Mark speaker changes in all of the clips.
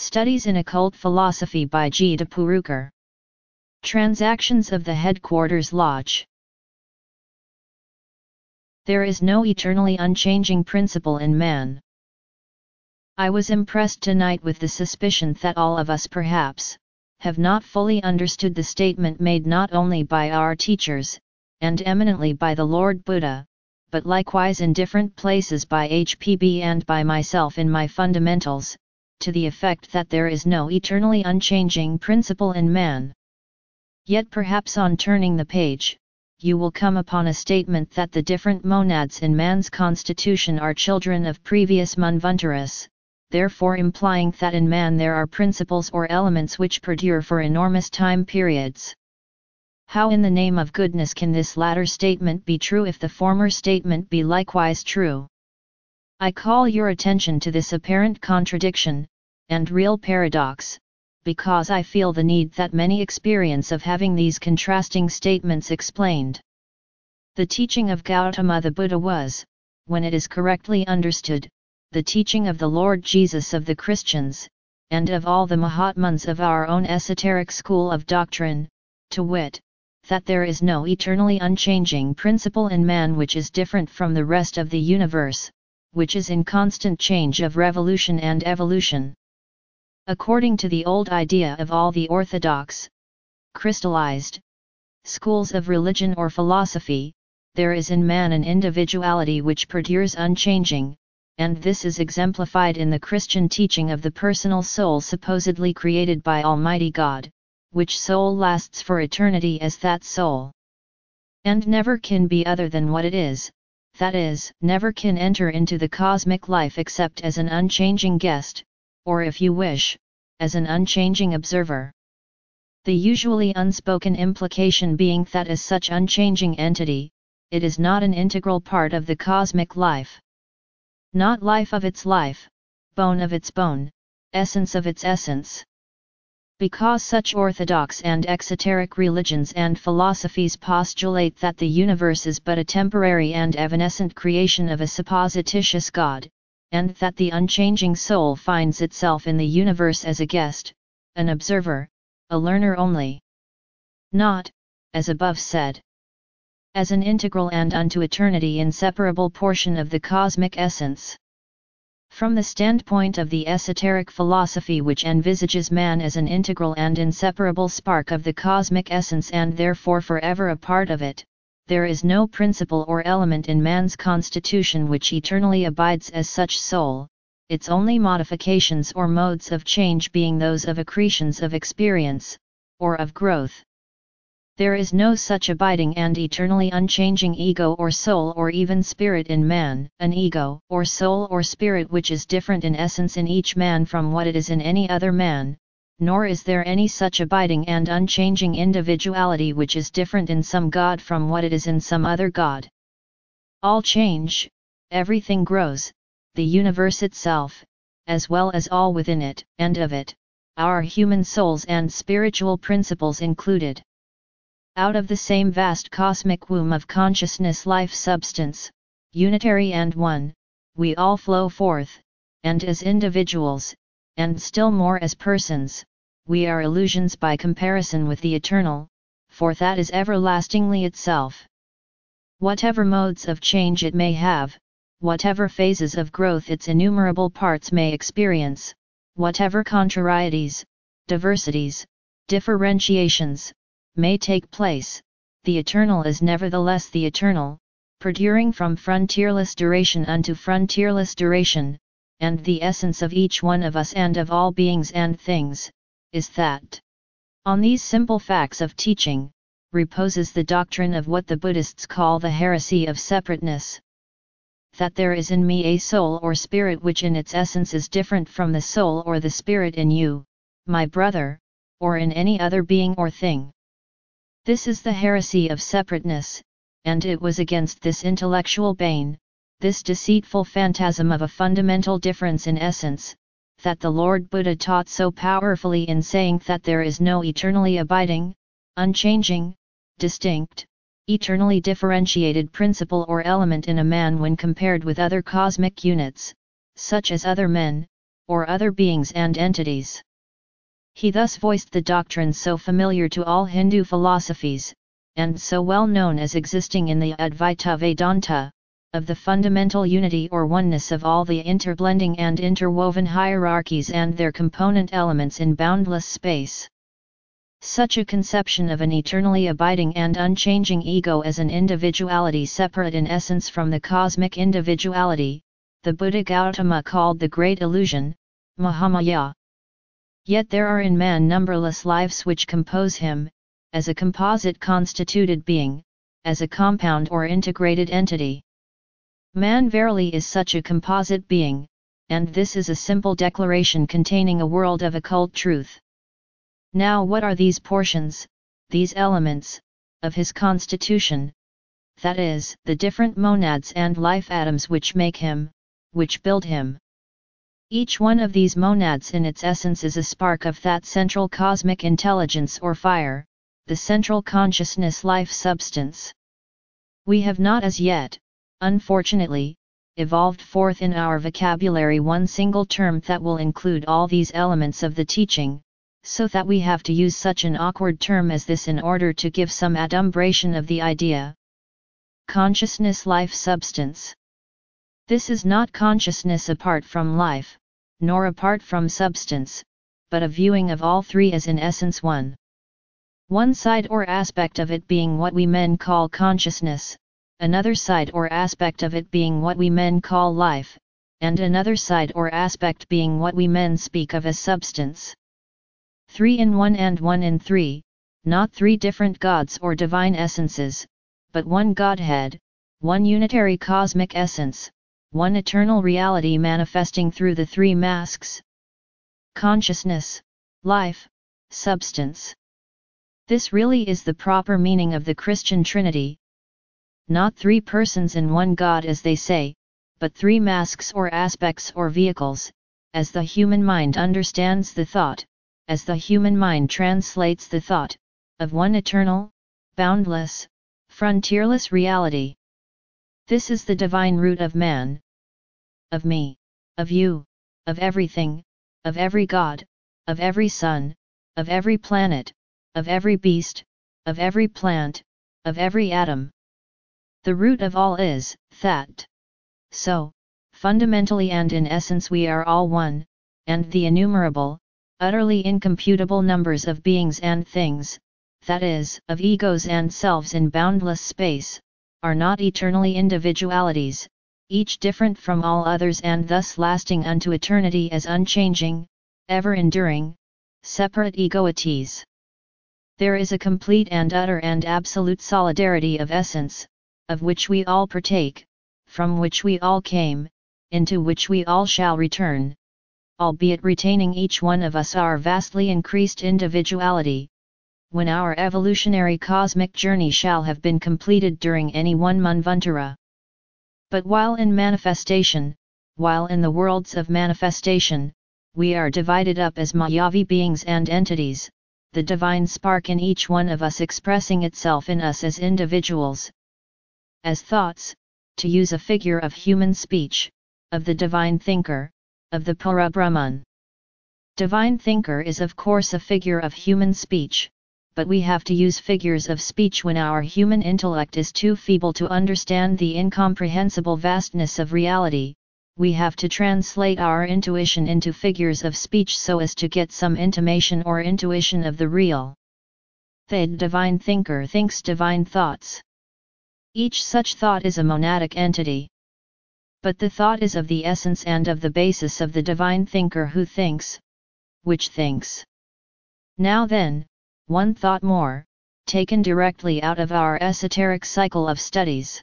Speaker 1: Studies in Occult Philosophy by G. de Purukar. Transactions of the Headquarters Lodge. There is no eternally unchanging principle in man. I was impressed tonight with the suspicion that all of us perhaps have not fully understood the statement made not only by our teachers, and eminently by the Lord Buddha, but likewise in different places by HPB and by myself in my fundamentals, to the effect that there is no eternally unchanging principle in man. Yet perhaps on turning the page, you will come upon a statement that the different monads in man's constitution are children of previous manvantaras, therefore implying that in man there are principles or elements which perdure for enormous time periods. How in the name of goodness can this latter statement be true if the former statement be likewise true? I call your attention to this apparent contradiction, and real paradox, because I feel the need that many experience of having these contrasting statements explained. The teaching of Gautama the Buddha was, when it is correctly understood, the teaching of the Lord Jesus of the Christians, and of all the Mahatmas of our own esoteric school of doctrine, to wit, that there is no eternally unchanging principle in man which is different from the rest of the universe, which is in constant change of revolution and evolution. According to the old idea of all the orthodox, crystallized schools of religion or philosophy, there is in man an individuality which perdures unchanging, and this is exemplified in the Christian teaching of the personal soul supposedly created by Almighty God, which soul lasts for eternity as that soul, and never can be other than what it is, that is, never can enter into the cosmic life except as an unchanging guest, or if you wish, as an unchanging observer. The usually unspoken implication being that as such unchanging entity, it is not an integral part of the cosmic life. Not life of its life, bone of its bone, essence of its essence. Because such orthodox and exoteric religions and philosophies postulate that the universe is but a temporary and evanescent creation of a supposititious God, and that the unchanging soul finds itself in the universe as a guest, an observer, a learner only. Not, as above said, as an integral and unto eternity inseparable portion of the cosmic essence. From the standpoint of the esoteric philosophy which envisages man as an integral and inseparable spark of the cosmic essence and therefore forever a part of it, there is no principle or element in man's constitution which eternally abides as such soul, its only modifications or modes of change being those of accretions of experience, or of growth. There is no such abiding and eternally unchanging ego or soul or even spirit in man, an ego or soul or spirit which is different in essence in each man from what it is in any other man, nor is there any such abiding and unchanging individuality which is different in some God from what it is in some other God. All change, everything grows, the universe itself, as well as all within it and of it, our human souls and spiritual principles included. Out of the same vast cosmic womb of consciousness life substance, unitary and one, we all flow forth, and as individuals, and still more as persons, we are illusions by comparison with the eternal, for that is everlastingly itself. Whatever modes of change it may have, whatever phases of growth its innumerable parts may experience, whatever contrarieties, diversities, differentiations, may take place, the eternal is nevertheless the eternal, perduring from frontierless duration unto frontierless duration, and the essence of each one of us and of all beings and things, is that. On these simple facts of teaching, reposes the doctrine of what the Buddhists call the heresy of separateness. That there is in me a soul or spirit which in its essence is different from the soul or the spirit in you, my brother, or in any other being or thing. This is the heresy of separateness, and it was against this intellectual bane, this deceitful phantasm of a fundamental difference in essence, that the Lord Buddha taught so powerfully in saying that there is no eternally abiding, unchanging, distinct, eternally differentiated principle or element in a man when compared with other cosmic units, such as other men, or other beings and entities. He thus voiced the doctrine so familiar to all Hindu philosophies, and so well known as existing in the Advaita Vedanta, of the fundamental unity or oneness of all the interblending and interwoven hierarchies and their component elements in boundless space. Such a conception of an eternally abiding and unchanging ego as an individuality separate in essence from the cosmic individuality, the Buddha Gautama called the great illusion, Mahamaya. Yet there are in man numberless lives which compose him, as a composite constituted being, as a compound or integrated entity. Man verily is such a composite being, and this is a simple declaration containing a world of occult truth. Now what are these portions, these elements, of his constitution? That is, the different monads and life atoms which make him, which build him. Each one of these monads in its essence is a spark of that central cosmic intelligence or fire, the central consciousness life substance. We have not as yet, unfortunately, evolved forth in our vocabulary one single term that will include all these elements of the teaching, so that we have to use such an awkward term as this in order to give some adumbration of the idea. Consciousness life substance. This is not consciousness apart from life, nor apart from substance, but a viewing of all three as in essence one. One side or aspect of it being what we men call consciousness, another side or aspect of it being what we men call life, and another side or aspect being what we men speak of as substance. 3 in 1 and 1 in 3, not three different gods or divine essences, but one Godhead, one unitary cosmic essence, one eternal reality manifesting through the three masks: consciousness, life, substance. This really is the proper meaning of the Christian Trinity. Not three persons in one God as they say, but three masks or aspects or vehicles, as the human mind understands the thought, as the human mind translates the thought, of one eternal, boundless, frontierless reality. This is the divine root of man. Of me, of you, of everything, of every god, of every sun, of every planet, of every beast, of every plant, of every atom. The root of all is that. So, fundamentally and in essence we are all one, and the innumerable, utterly incomputable numbers of beings and things, that is, of egos and selves in boundless space, are not eternally individualities, each different from all others and thus lasting unto eternity as unchanging, ever enduring, separate egoities. There is a complete and utter and absolute solidarity of essence, of which we all partake, from which we all came, into which we all shall return, albeit retaining each one of us our vastly increased individuality, when our evolutionary cosmic journey shall have been completed during any one manvantara. But while in manifestation, while in the worlds of manifestation, we are divided up as Mayavi beings and entities, the divine spark in each one of us expressing itself in us as individuals, as thoughts, to use a figure of human speech, of the divine thinker, of the Para Brahman. Divine thinker is of course a figure of human speech, but we have to use figures of speech when our human intellect is too feeble to understand the incomprehensible vastness of reality. We have to translate our intuition into figures of speech so as to get some intimation or intuition of the real. The divine thinker thinks divine thoughts. Each such thought is a monadic entity. But the thought is of the essence and of the basis of the divine thinker who thinks, which thinks. Now then, one thought more, taken directly out of our esoteric cycle of studies.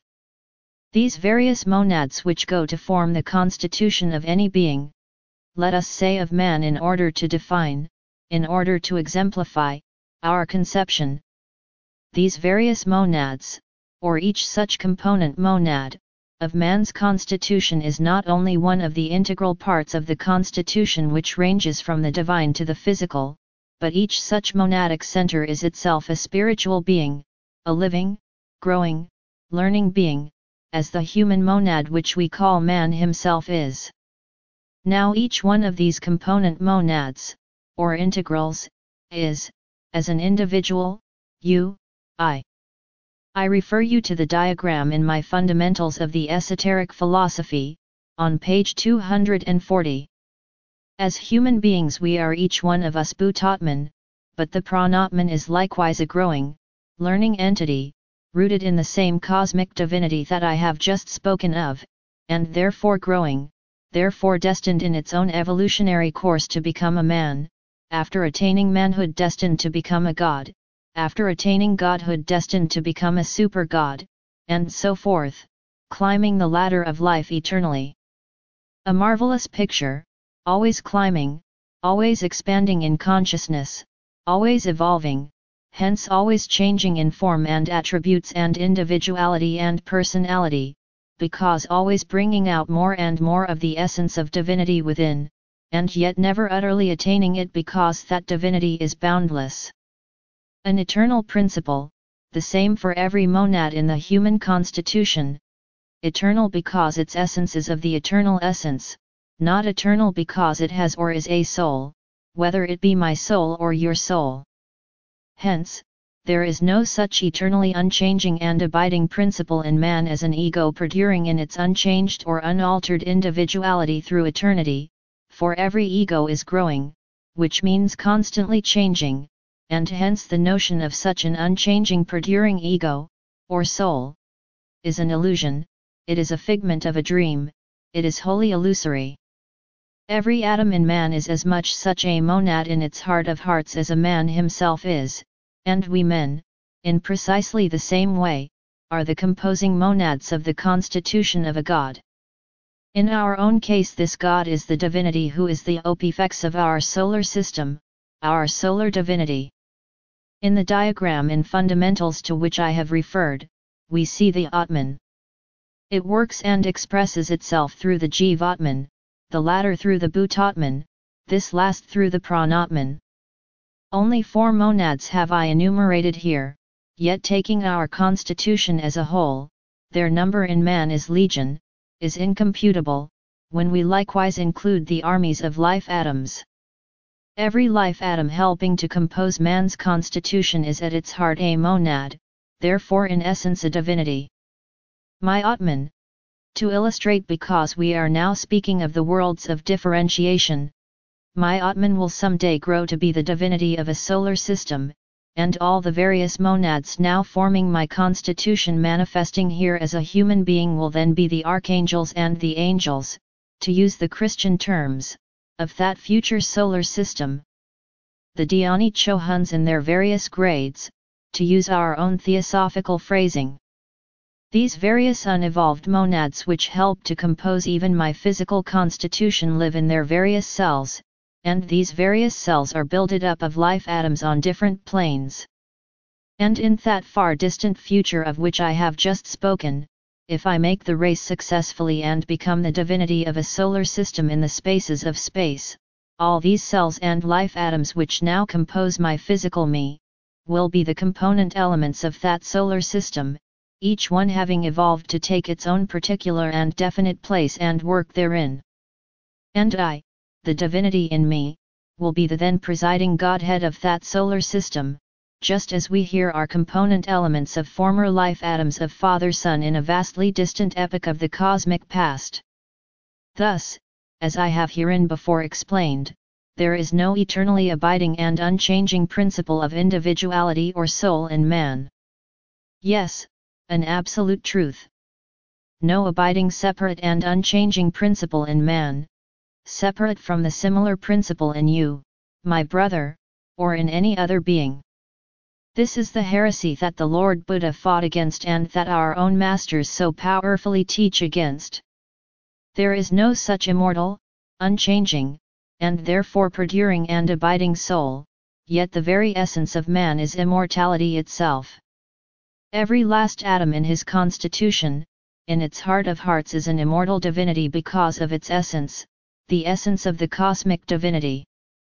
Speaker 1: These various monads which go to form the constitution of any being, let us say of man in order to define, in order to exemplify, our conception. These various monads, or each such component monad, of man's constitution is not only one of the integral parts of the constitution which ranges from the divine to the physical, but each such monadic center is itself a spiritual being, a living, growing, learning being, as the human monad which we call man himself is. Now each one of these component monads, or integrals, is, as an individual, you, I. I refer you to the diagram in my Fundamentals of the Esoteric Philosophy, on page 240. As human beings we are each one of us Bhutatman, but the Pranatman is likewise a growing, learning entity, rooted in the same cosmic divinity that I have just spoken of, and therefore growing, therefore destined in its own evolutionary course to become a man, after attaining manhood destined to become a god, after attaining godhood destined to become a super god, and so forth, climbing the ladder of life eternally. A marvelous picture, always climbing, always expanding in consciousness, always evolving, hence always changing in form and attributes and individuality and personality, because always bringing out more and more of the essence of divinity within, and yet never utterly attaining it because that divinity is boundless. An eternal principle, the same for every monad in the human constitution. Eternal because its essence is of the eternal essence, not eternal because it has or is a soul, whether it be my soul or your soul. Hence, there is no such eternally unchanging and abiding principle in man as an ego perduring in its unchanged or unaltered individuality through eternity, for every ego is growing, which means constantly changing, and hence the notion of such an unchanging perduring ego, or soul, is an illusion, it is a figment of a dream, it is wholly illusory. Every atom in man is as much such a monad in its heart of hearts as a man himself is, and we men, in precisely the same way, are the composing monads of the constitution of a god. In our own case this god is the divinity who is the opifex of our solar system, our solar divinity. In the diagram in Fundamentals to which I have referred, we see the Atman. It works and expresses itself through the Jivatman, the latter through the Bhutatman, this last through the Pranatman. Only 4 monads have I enumerated here, yet taking our constitution as a whole, their number in man is legion, is incomputable, when we likewise include the armies of life atoms. Every life atom helping to compose man's constitution is at its heart a monad, therefore in essence a divinity. My Atman. To illustrate, because we are now speaking of the worlds of differentiation, my Atman will someday grow to be the divinity of a solar system, and all the various monads now forming my constitution manifesting here as a human being will then be the archangels and the angels, to use the Christian terms, of that future solar system. The Dhyani Chohuns in their various grades, to use our own theosophical phrasing. These various unevolved monads which help to compose even my physical constitution live in their various cells, and these various cells are builded up of life atoms on different planes. And in that far distant future of which I have just spoken, if I make the race successfully and become the divinity of a solar system in the spaces of space, all these cells and life atoms which now compose my physical me, will be the component elements of that solar system, each one having evolved to take its own particular and definite place and work therein. And I, the divinity in me, will be the then presiding Godhead of that solar system, just as we here are component elements of former life atoms of Father-Son in a vastly distant epoch of the cosmic past. Thus, as I have herein before explained, there is no eternally abiding and unchanging principle of individuality or soul in man. Yes, an absolute truth. No abiding separate and unchanging principle in man, separate from the similar principle in you, my brother, or in any other being. This is the heresy that the Lord Buddha fought against and that our own masters so powerfully teach against. There is no such immortal, unchanging, and therefore perduring and abiding soul, yet the very essence of man is immortality itself. Every last atom in his constitution, in its heart of hearts, is an immortal divinity because of its essence, the essence of the cosmic divinity.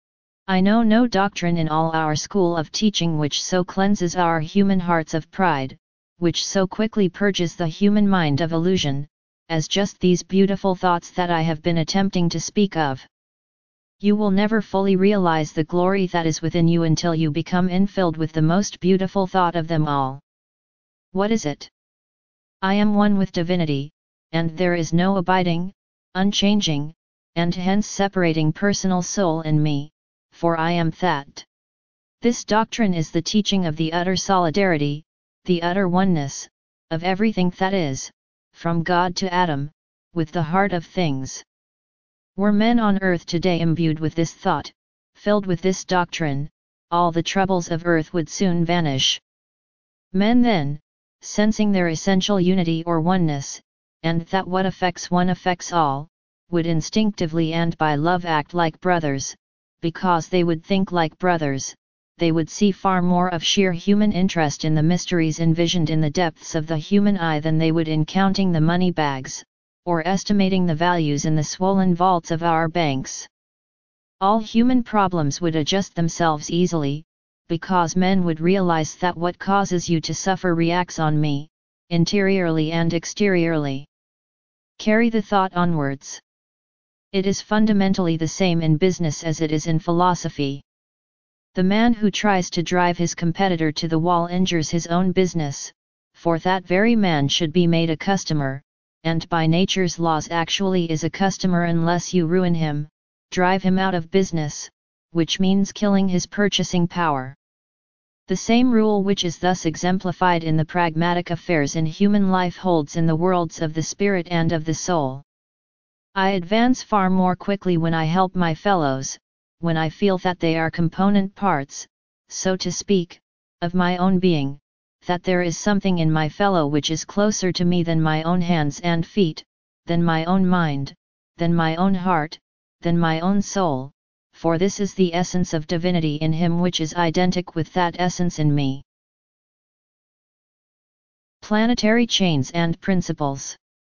Speaker 1: I know no doctrine in all our school of teaching which so cleanses our human hearts of pride, which so quickly purges the human mind of illusion, as just these beautiful thoughts that I have been attempting to speak of. You will never fully realize the glory that is within you until you become infilled with the most beautiful thought of them all. What is it? I am one with divinity, and there is no abiding, unchanging, and hence separating personal soul in me, for I am that. This doctrine is the teaching of the utter solidarity, the utter oneness, of everything that is, from God to Adam, with the heart of things. Were men on earth today imbued with this thought, filled with this doctrine, all the troubles of earth would soon vanish. Men then, sensing their essential unity or oneness, and that what affects one affects all, would instinctively and by love act like brothers, because they would think like brothers. They would see far more of sheer human interest in the mysteries envisioned in the depths of the human eye than they would in counting the money bags, or estimating the values in the swollen vaults of our banks. All human problems would adjust themselves easily, because men would realize that what causes you to suffer reacts on me, interiorly and exteriorly. Carry the thought onwards. It is fundamentally the same in business as it is in philosophy. The man who tries to drive his competitor to the wall injures his own business, for that very man should be made a customer, and by nature's laws actually is a customer unless you ruin him, drive him out of business, which means killing his purchasing power. The same rule which is thus exemplified in the pragmatic affairs in human life holds in the worlds of the spirit and of the soul. I advance far more quickly when I help my fellows, when I feel that they are component parts, so to speak, of my own being, that there is something in my fellow which is closer to me than my own hands and feet, than my own mind, than my own heart, than my own soul, for this is the essence of divinity in him which is identical with that essence in me. Planetary chains and principles.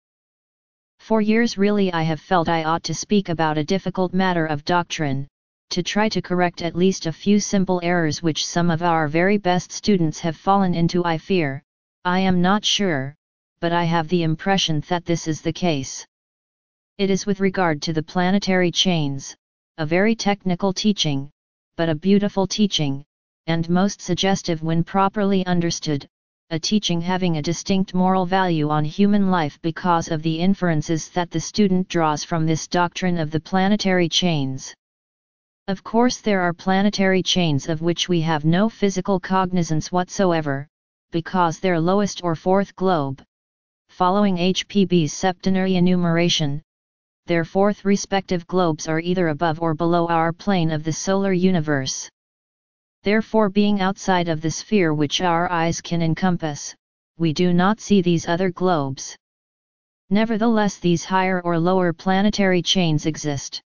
Speaker 1: For years really I have felt I ought to speak about a difficult matter of doctrine, to try to correct at least a few simple errors which some of our very best students have fallen into. I fear, I am not sure, but I have the impression that this is the case. It is with regard to the planetary chains, a very technical teaching, but a beautiful teaching, and most suggestive when properly understood, a teaching having a distinct moral value on human life because of the inferences that the student draws from this doctrine of the planetary chains. Of course there are planetary chains of which we have no physical cognizance whatsoever, because their lowest or fourth globe, following HPB's septenary enumeration, their fourth respective globes are either above or below our plane of the solar universe. Therefore, being outside of the sphere which our eyes can encompass, we do not see these other globes. Nevertheless, these higher or lower planetary chains exist.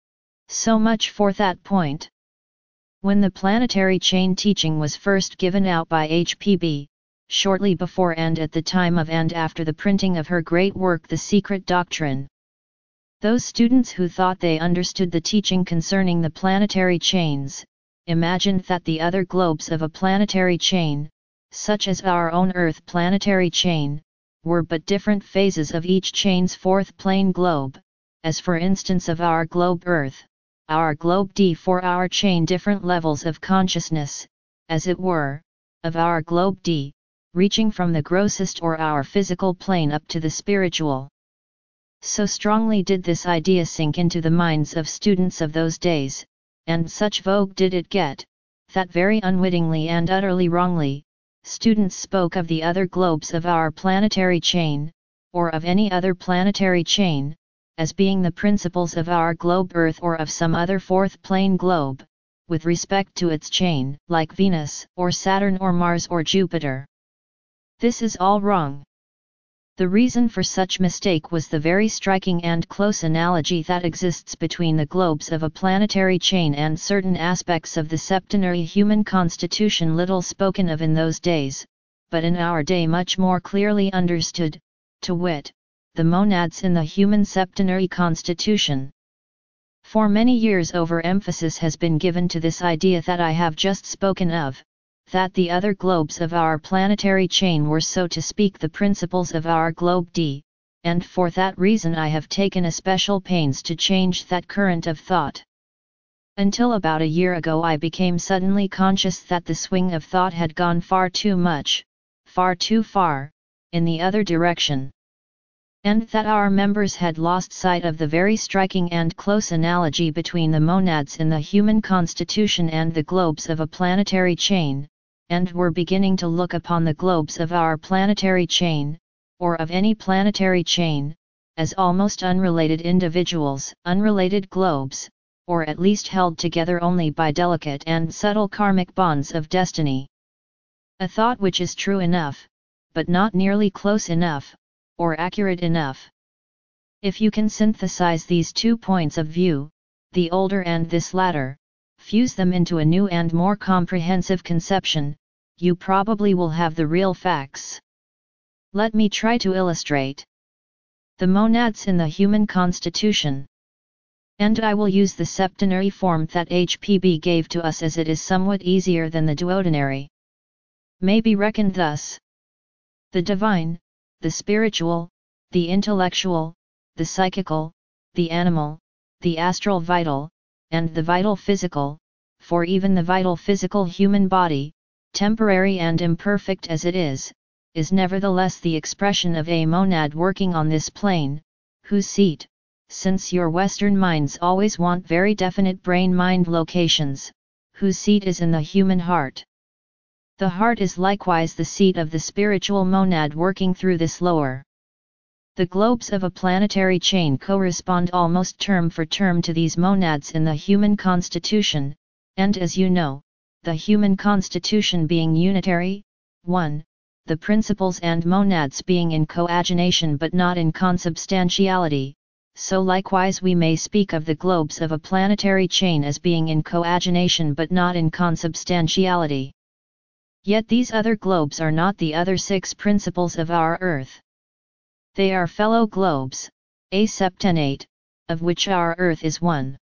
Speaker 1: So much for that point. When the planetary chain teaching was first given out by HPB, shortly before and at the time of and after the printing of her great work The Secret Doctrine, those students who thought they understood the teaching concerning the planetary chains, imagined that the other globes of a planetary chain, such as our own Earth planetary chain, were but different phases of each chain's fourth plane globe, as for instance of our globe Earth, our globe D, for our chain different levels of consciousness, as it were, of our globe D, reaching from the grossest or our physical plane up to the spiritual. So strongly did this idea sink into the minds of students of those days, and such vogue did it get, that very unwittingly and utterly wrongly, students spoke of the other globes of our planetary chain, or of any other planetary chain, as being the principles of our globe Earth or of some other fourth plane globe, with respect to its chain, like Venus, or Saturn or Mars or Jupiter. This is all wrong. The reason for such mistake was the very striking and close analogy that exists between the globes of a planetary chain and certain aspects of the septenary human constitution little spoken of in those days, but in our day much more clearly understood, to wit, the monads in the human septenary constitution. For many years overemphasis has been given to this idea that I have just spoken of, that the other globes of our planetary chain were so to speak the principles of our globe D, and for that reason I have taken especial pains to change that current of thought. Until about a year ago I became suddenly conscious that the swing of thought had gone far too much, far too far, in the other direction. And that our members had lost sight of the very striking and close analogy between the monads in the human constitution and the globes of a planetary chain, and were beginning to look upon the globes of our planetary chain, or of any planetary chain, as almost unrelated individuals, unrelated globes, or at least held together only by delicate and subtle karmic bonds of destiny. A thought which is true enough, but not nearly close enough, or accurate enough. If you can synthesize these two points of view, the older and this latter, fuse them into a new and more comprehensive conception, you probably will have the real facts. Let me try to illustrate. The monads in the human constitution. And I will use the septenary form that HPB gave to us, as it is somewhat easier than the duodenary. May be reckoned thus: the divine, the spiritual, the intellectual, the psychical, the animal, the astral vital, and the vital physical, for even the vital physical human body, temporary and imperfect as it is nevertheless the expression of a monad working on this plane, whose seat, since your Western minds always want very definite brain-mind locations, whose seat is in the human heart. The heart is likewise the seat of the spiritual monad working through this lower. The globes of a planetary chain correspond almost term for term to these monads in the human constitution, and as you know, the human constitution being unitary, one, the principles and monads being in coagination but not in consubstantiality, so likewise we may speak of the globes of a planetary chain as being in coagination but not in consubstantiality. Yet these other globes are not the other 6 principles of our Earth. They are fellow globes, a septenate, of which our Earth is one.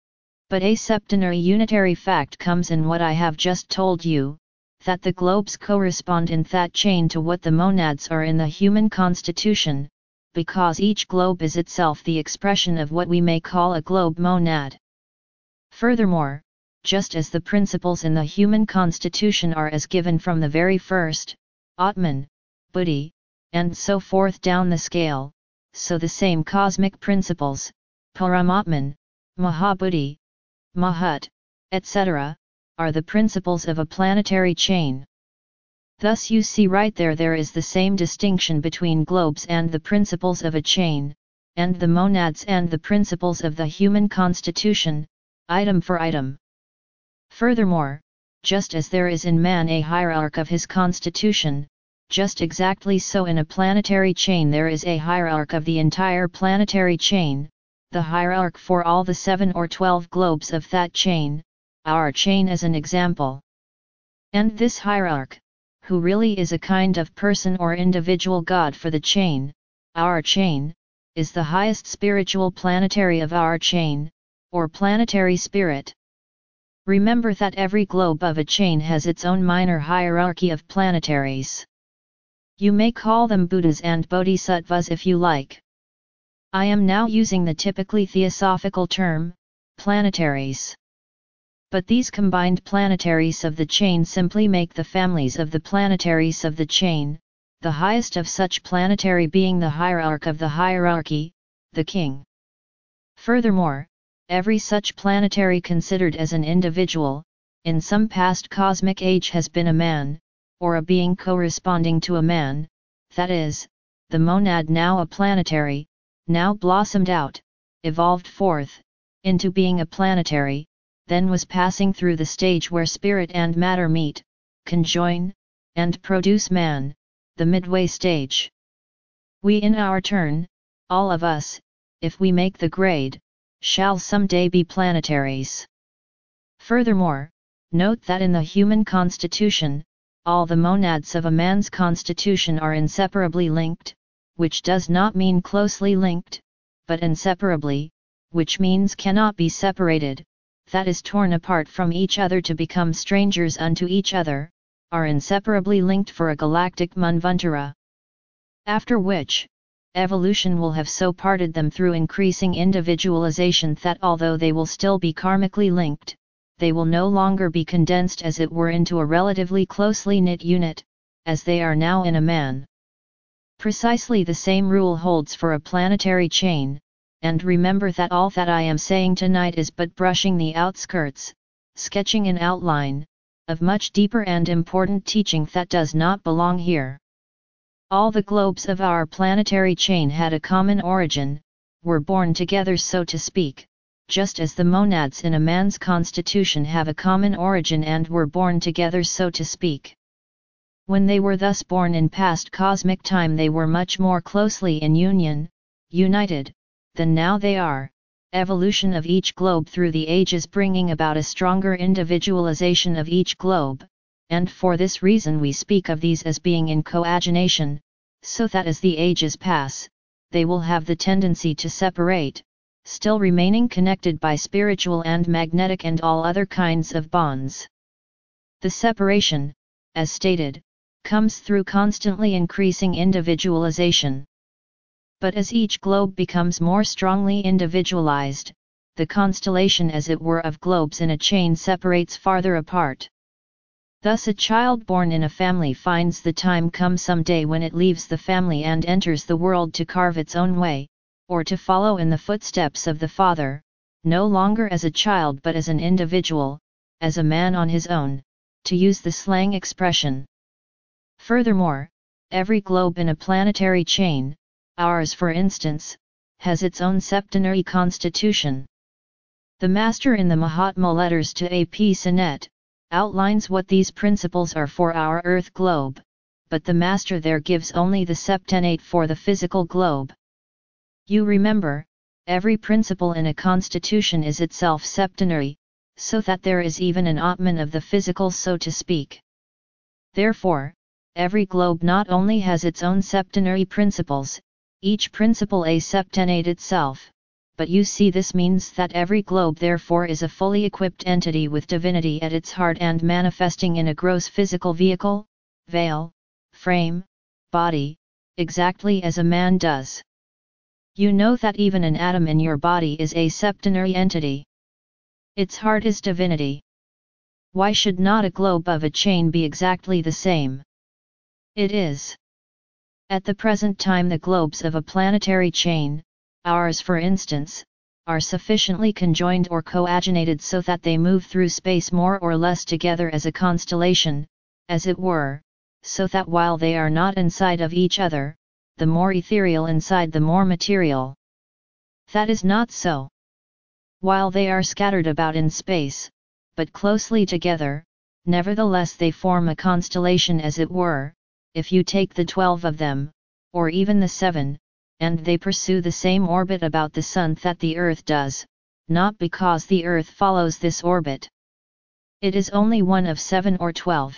Speaker 1: But a septenary unitary fact comes in what I have just told you, that the globes correspond in that chain to what the monads are in the human constitution, because each globe is itself the expression of what we may call a globe monad. Furthermore, just as the principles in the human constitution are as given from the very first, Atman, Buddhi, and so forth down the scale, so the same cosmic principles, Paramatman, Mahabuddhi, Mahat, etc., are the principles of a planetary chain. Thus you see right there is the same distinction between globes and the principles of a chain, and the monads and the principles of the human constitution, item for item. Furthermore, just as there is in man a hierarch of his constitution, just exactly so in a planetary chain there is a hierarch of the entire planetary chain, the hierarch for all the 7 or 12 globes of that chain, our chain as an example. And this hierarch, who really is a kind of person or individual god for the chain, our chain, is the highest spiritual planetary of our chain, or planetary spirit. Remember that every globe of a chain has its own minor hierarchy of planetaries. You may call them Buddhas and Bodhisattvas if you like. I am now using the typically theosophical term, planetaries. But these combined planetaries of the chain simply make the families of the planetaries of the chain, the highest of such planetary being the hierarch of the hierarchy, the king. Furthermore, every such planetary considered as an individual, in some past cosmic age has been a man, or a being corresponding to a man, that is, the monad now a planetary, now blossomed out, evolved forth, into being a planetary, then was passing through the stage where spirit and matter meet, conjoin, and produce man, the midway stage. We in our turn, all of us, if we make the grade, shall someday be planetaries. Furthermore, note that in the human constitution, all the monads of a man's constitution are inseparably linked, which does not mean closely linked, but inseparably, which means cannot be separated, that is torn apart from each other to become strangers unto each other, are inseparably linked for a galactic manvantara. After which, evolution will have so parted them through increasing individualization that although they will still be karmically linked, they will no longer be condensed as it were into a relatively closely knit unit, as they are now in a man. Precisely the same rule holds for a planetary chain, and remember that all that I am saying tonight is but brushing the outskirts, sketching an outline, of much deeper and important teaching that does not belong here. All the globes of our planetary chain had a common origin, were born together so to speak, just as the monads in a man's constitution have a common origin and were born together so to speak. When they were thus born in past cosmic time they were much more closely in union, united, than now they are, evolution of each globe through the ages bringing about a stronger individualization of each globe, and for this reason we speak of these as being in coagination, so that as the ages pass, they will have the tendency to separate, still remaining connected by spiritual and magnetic and all other kinds of bonds. The separation, as stated, comes through constantly increasing individualization. But as each globe becomes more strongly individualized, the constellation as it were of globes in a chain separates farther apart. Thus a child born in a family finds the time come some day when it leaves the family and enters the world to carve its own way, or to follow in the footsteps of the father, no longer as a child but as an individual, as a man on his own, to use the slang expression. Furthermore, every globe in a planetary chain, ours for instance, has its own septenary constitution. The Master in the Mahatma Letters to A.P. Sinet outlines what these principles are for our Earth globe, but the Master there gives only the septennate for the physical globe. You remember, every principle in a constitution is itself septenary, so that there is even an Atman of the physical so to speak. Therefore, every globe not only has its own septenary principles, each principle a septennate itself, but you see this means that every globe therefore is a fully equipped entity with divinity at its heart and manifesting in a gross physical vehicle, veil, frame, body, exactly as a man does. You know that even an atom in your body is a septenary entity. Its heart is divinity. Why should not a globe of a chain be exactly the same? It is. At the present time the globes of a planetary chain, ours for instance, are sufficiently conjoined or coaginated so that they move through space more or less together as a constellation, as it were, so that while they are not inside of each other, the more ethereal inside the more material. That is not so. While they are scattered about in space, but closely together, nevertheless they form a constellation as it were, if you take the 12 of them, or even the 7, and they pursue the same orbit about the Sun that the Earth does, not because the Earth follows this orbit. It is only one of 7 or 12.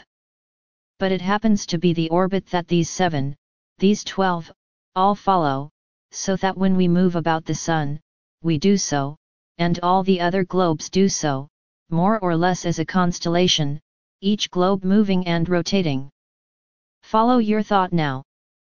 Speaker 1: But it happens to be the orbit that these 7, these 12, all follow, so that when we move about the Sun, we do so, and all the other globes do so, more or less as a constellation, each globe moving and rotating. Follow your thought now.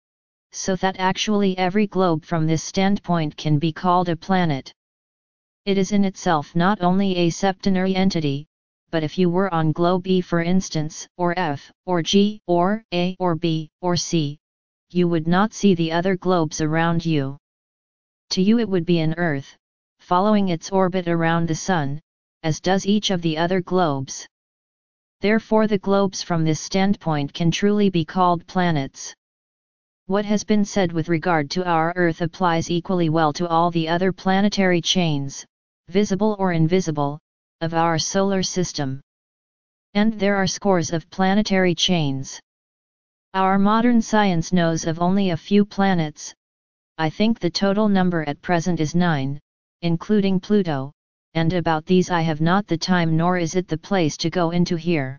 Speaker 1: So that actually every globe from this standpoint can be called a planet. It is in itself not only a septenary entity, but if you were on globe E for instance, or F, or G, or A, or B, or C, you would not see the other globes around you. To you it would be an Earth, following its orbit around the Sun, as does each of the other globes. Therefore the globes from this standpoint can truly be called planets. What has been said with regard to our Earth applies equally well to all the other planetary chains, visible or invisible, of our solar system. And there are scores of planetary chains. Our modern science knows of only a few planets. I think the total number at present is 9, including Pluto, and about these I have not the time nor is it the place to go into here.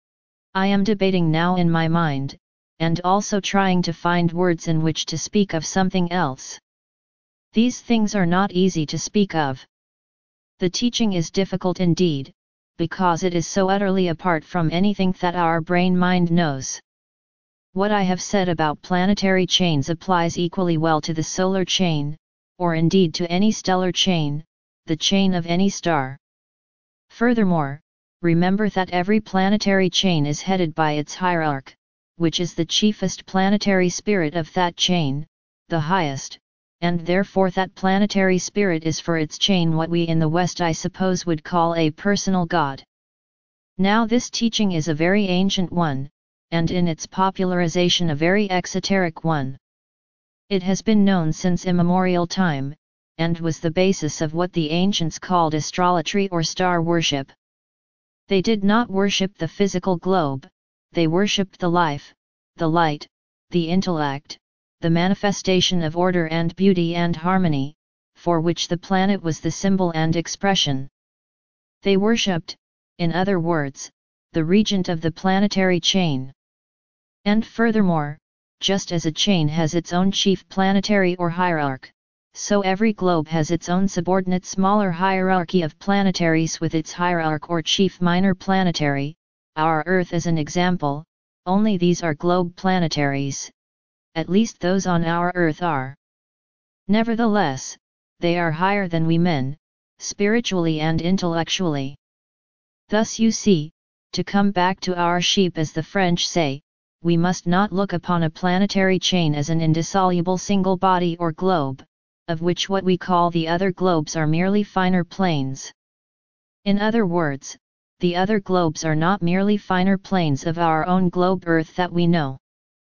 Speaker 1: I am debating now in my mind, and also trying to find words in which to speak of something else. These things are not easy to speak of. The teaching is difficult indeed, because it is so utterly apart from anything that our brain-mind knows. What I have said about planetary chains applies equally well to the solar chain, or indeed to any stellar chain, the chain of any star. Furthermore, remember that every planetary chain is headed by its hierarch, which is the chiefest planetary spirit of that chain, the highest, and therefore that planetary spirit is for its chain what we in the West I suppose would call a personal god. Now this teaching is a very ancient one, and in its popularization a very exoteric one. It has been known since immemorial time, and was the basis of what the ancients called astrology or star worship. They did not worship the physical globe, they worshipped the life, the light, the intellect, the manifestation of order and beauty and harmony, for which the planet was the symbol and expression. They worshipped, in other words, the regent of the planetary chain. And furthermore, just as a chain has its own chief planetary or hierarch, so every globe has its own subordinate smaller hierarchy of planetaries with its hierarch or chief minor planetary. Our Earth is an example, only these are globe planetaries. At least those on our Earth are. Nevertheless, they are higher than we men, spiritually and intellectually. Thus you see, to come back to our sheep as the French say, we must not look upon a planetary chain as an indissoluble single body or globe, of which what we call the other globes are merely finer planes. In other words, the other globes are not merely finer planes of our own globe Earth that we know.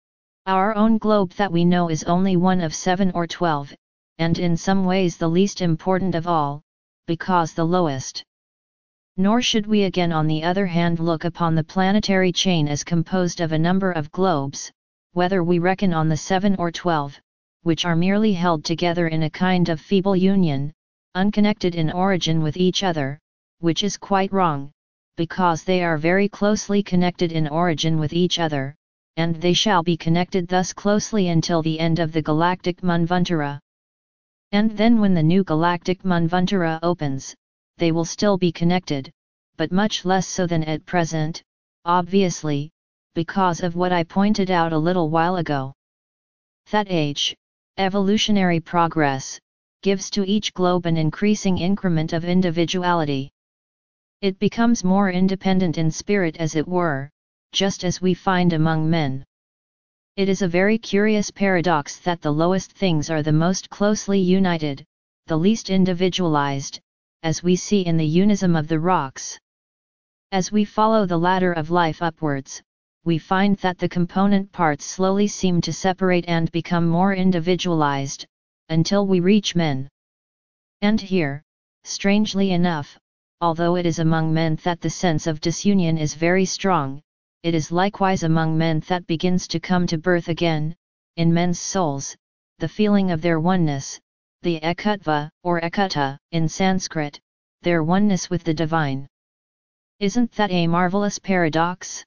Speaker 1: Our own globe that we know is only one of 7 or 12, and in some ways the least important of all, because the lowest. Nor should we again on the other hand look upon the planetary chain as composed of a number of globes, whether we reckon on the 7 or 12, which are merely held together in a kind of feeble union, unconnected in origin with each other, which is quite wrong, because they are very closely connected in origin with each other, and they shall be connected thus closely until the end of the galactic Manvantara. And then when the new galactic Manvantara opens, they will still be connected, but much less so than at present, obviously, because of what I pointed out a little while ago. That evolutionary progress, gives to each globe an increasing increment of individuality. It becomes more independent in spirit as it were, just as we find among men. It is a very curious paradox that the lowest things are the most closely united, the least individualized, as we see in the unism of the rocks. As we follow the ladder of life upwards, we find that the component parts slowly seem to separate and become more individualized, until we reach men. And here, strangely enough, although it is among men that the sense of disunion is very strong, it is likewise among men that begins to come to birth again, in men's souls, the feeling of their oneness, the ekutva, or ekutta, in Sanskrit, their oneness with the divine. Isn't that a marvelous paradox?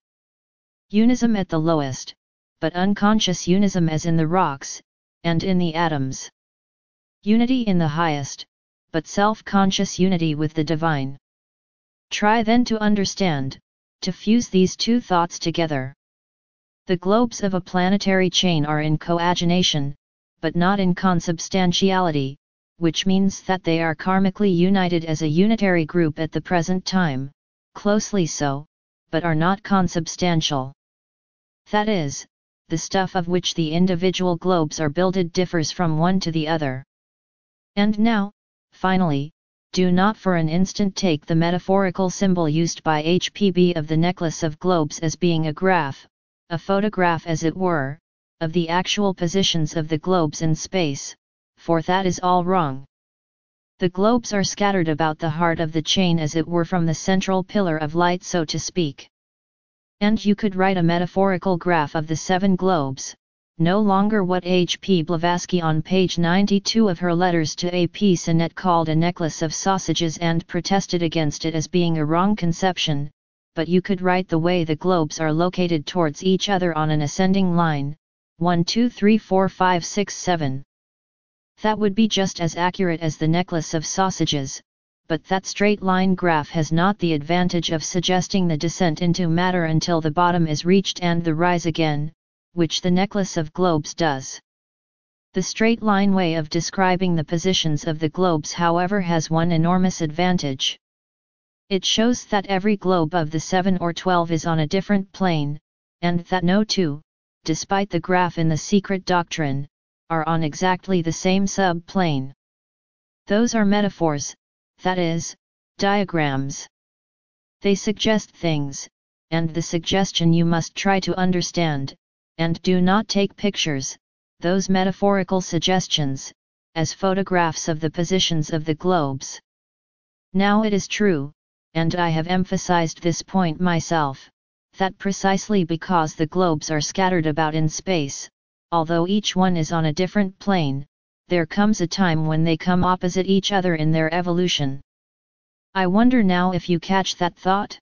Speaker 1: Unism at the lowest, but unconscious unism as in the rocks, and in the atoms. Unity in the highest, but self-conscious unity with the divine. Try then to understand, to fuse these two thoughts together. The globes of a planetary chain are in coagination, but not in consubstantiality, which means that they are karmically united as a unitary group at the present time, closely so, but are not consubstantial. That is, the stuff of which the individual globes are builded differs from one to the other. And now, finally, do not for an instant take the metaphorical symbol used by HPB of the necklace of globes as being a graph, a photograph as it were, of the actual positions of the globes in space, for that is all wrong. The globes are scattered about the heart of the chain as it were from the central pillar of light, so to speak. And you could write a metaphorical graph of the 7 globes, no longer what H. P. Blavatsky on page 92 of her letters to A. P. Sinet called a necklace of sausages and protested against it as being a wrong conception, but you could write the way the globes are located towards each other on an ascending line, 1 2 3 4 5 6 7. That would be just as accurate as the necklace of sausages, but that straight line graph has not the advantage of suggesting the descent into matter until the bottom is reached and the rise again, which the necklace of globes does. The straight line way of describing the positions of the globes, however, has one enormous advantage. It shows that every globe of the 7 or 12 is on a different plane, and that no two, despite the graph in the secret doctrine, are on exactly the same sub-plane. Those are metaphors, that is, diagrams. They suggest things, and the suggestion you must try to understand, and do not take pictures, those metaphorical suggestions, as photographs of the positions of the globes. Now it is true, and I have emphasized this point myself, that precisely because the globes are scattered about in space, although each one is on a different plane, there comes a time when they come opposite each other in their evolution. I wonder now if you catch that thought?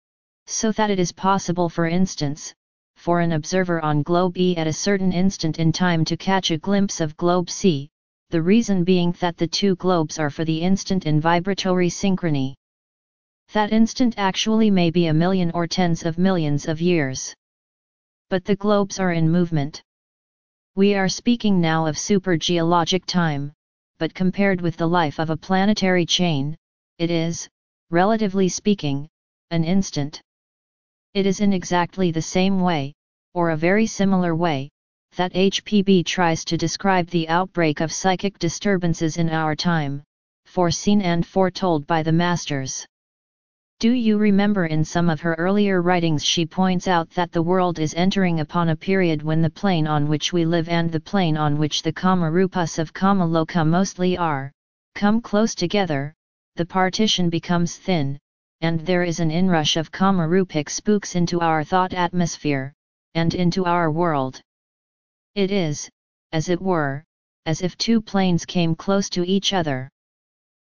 Speaker 1: So that it is possible, for instance, for an observer on globe E at a certain instant in time to catch a glimpse of globe C, the reason being that the two globes are for the instant in vibratory synchrony. That instant actually may be a million or tens of millions of years. But the globes are in movement. We are speaking now of supergeologic time, but compared with the life of a planetary chain, it is, relatively speaking, an instant. It is in exactly the same way, or a very similar way, that HPB tries to describe the outbreak of psychic disturbances in our time, foreseen and foretold by the masters. Do you remember in some of her earlier writings she points out that the world is entering upon a period when the plane on which we live and the plane on which the Kamarupas of Kamaloka mostly are, come close together, the partition becomes thin, and there is an inrush of Kamarupic spooks into our thought atmosphere, and into our world. It is, as it were, as if two planes came close to each other.